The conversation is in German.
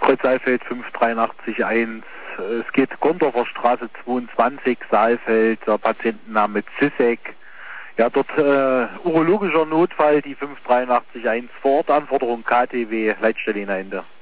Kreuz Saalfeld 5881. Es geht Gondorfer Straße 22, Saalfeld, der Patientenname Zizek. Ja, dort urologischer Notfall, die 5881 vor Ort, Anforderung KTW, Leitstelle Ende.